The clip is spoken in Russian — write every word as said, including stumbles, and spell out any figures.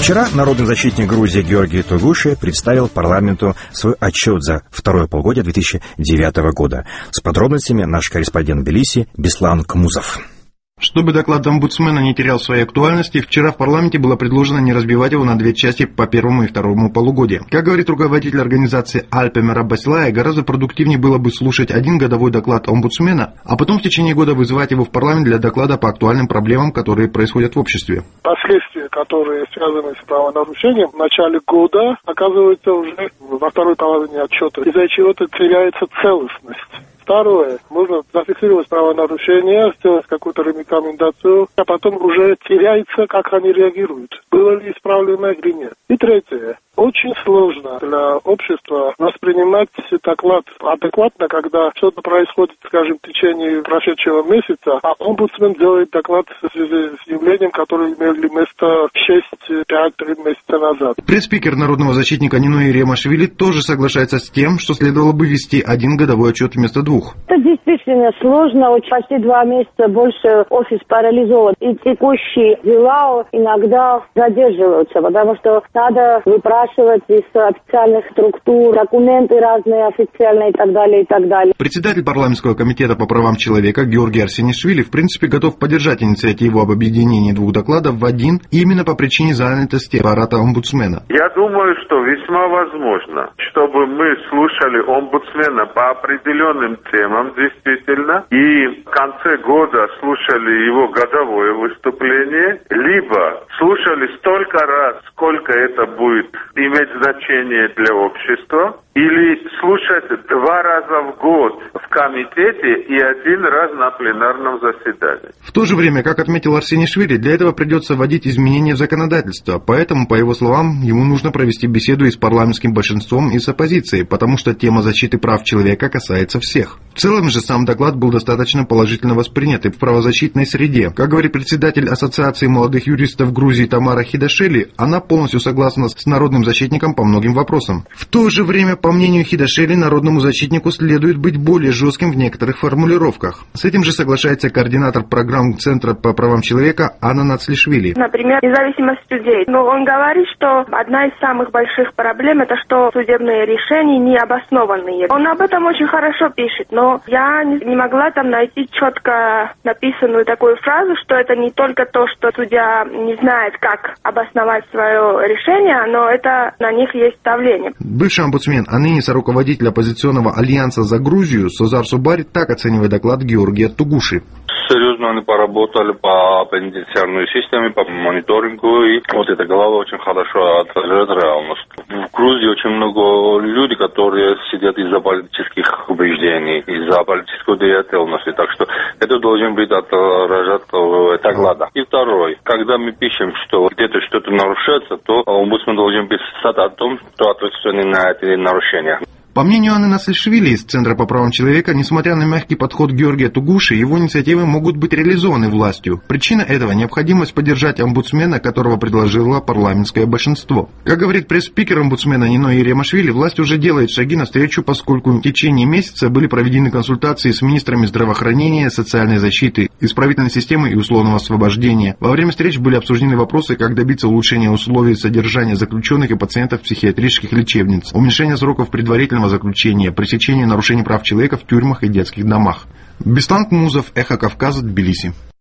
Вчера народный защитник Грузии Георгий Тугуши представил парламенту свой отчет за второе полугодие две тысячи девятого года. С подробностями наш корреспондент в Тбилиси Беслан Кмузов. Чтобы доклад омбудсмена не терял своей актуальности, вчера в парламенте было предложено не разбивать его на две части по первому и второму полугодию. Как говорит руководитель организации Альпе Мераб Басилая, гораздо продуктивнее было бы слушать один годовой доклад омбудсмена, а потом в течение года вызывать его в парламент для доклада по актуальным проблемам, которые происходят в обществе. Последствия, которые связаны с правонарушением, в начале года оказываются уже во второй половине отчета, из-за чего-то теряется целостность. Второе, можно зафиксировать правонарушение, сделать какую-то рекомендацию, а потом уже теряется, как они реагируют. Было ли исправлено или нет. И третье, очень сложно для общества воспринимать доклад адекватно, когда что-то происходит, скажем, в течение прошедшего месяца, а омбудсмен делает доклад в связи с явлением, которое имели место шесть-пять месяца назад. Пресс-спикер народного защитника Нино Иремашвили тоже соглашается с тем, что следовало бы вести один годовой отчет вместо двух. Это действительно сложно. Почти два месяца больше офис парализован. И текущие дела иногда задерживаются, потому что надо выпрашивать из официальных структур документы разные, официальные и так далее, и так далее. Председатель парламентского комитета по правам человека Георгий Арсенишвили в принципе готов поддержать инициативу об объединении двух докладов в один именно по причине занятости аппарата омбудсмена. Я думаю, что весьма возможно, чтобы мы слушали омбудсмена по определенным темам действительно, и в конце года слушали его годовое выступление, либо слушали столько раз, сколько это будет иметь значение для общества, или слушать два раза в год в комитете и один раз на пленарном заседании. В то же время, как отметил Арсенишвили, для этого придется вводить изменения в законодательство, поэтому, по его словам, ему нужно провести беседу и с парламентским большинством, и с оппозицией, потому что тема защиты прав человека касается всех. В целом же сам доклад был достаточно положительно воспринят и в правозащитной среде. Как говорит председатель Ассоциации молодых юристов Грузии Тамара Хидашели, она полностью согласна с народным защитником по многим вопросам. В то же время, по мнению Хидашели, народному защитнику следует быть более жестким в некоторых формулировках. С этим же соглашается координатор программ Центра по правам человека Анна Нацлишвили. Например, независимость судей. Но он говорит, что одна из самых больших проблем это что судебные решения не обоснованные. Он об этом очень хорошо пишет, но я не могла там найти четко написанную такую фразу, что это не только то, что судья не знает, как обосновать свое решение, но это на них есть давление. Бывший омбудсмен, а ныне соруководитель оппозиционного альянса за Грузию Созар Субари так оценивает доклад Георгия Тугуши. Серьезно они поработали по пенитенциарной системе, по мониторингу, и вот эта глава очень хорошо отражает реальность. В Грузии очень много людей, которые сидят из-за политических убеждений, из-за политической деятельности, так что это должен быть отражать в докладах. И второй, когда мы пишем, что где-то что-то нарушается, то омбудсмен должен писать о том, кто ответственен на эти нарушения. По мнению Анны Нацлишвили из Центра по правам человека, несмотря на мягкий подход Георгия Тугуши, его инициативы могут быть реализованы властью. Причина этого – необходимость поддержать омбудсмена, которого предложило парламентское большинство. Как говорит пресс-спикер омбудсмена Нино Иремашвили, власть уже делает шаги навстречу, поскольку в течение месяца были проведены консультации с министрами здравоохранения, социальной защиты, исправительной системы и условного освобождения. Во время встреч были обсуждены вопросы, как добиться улучшения условий содержания заключенных и пациентов психиатрических лечебниц, уменьшения сроков предварительного заключения, пресечение нарушений прав человека в тюрьмах и детских домах. Беслан Кмузов, Эхо Кавказа, Тбилиси.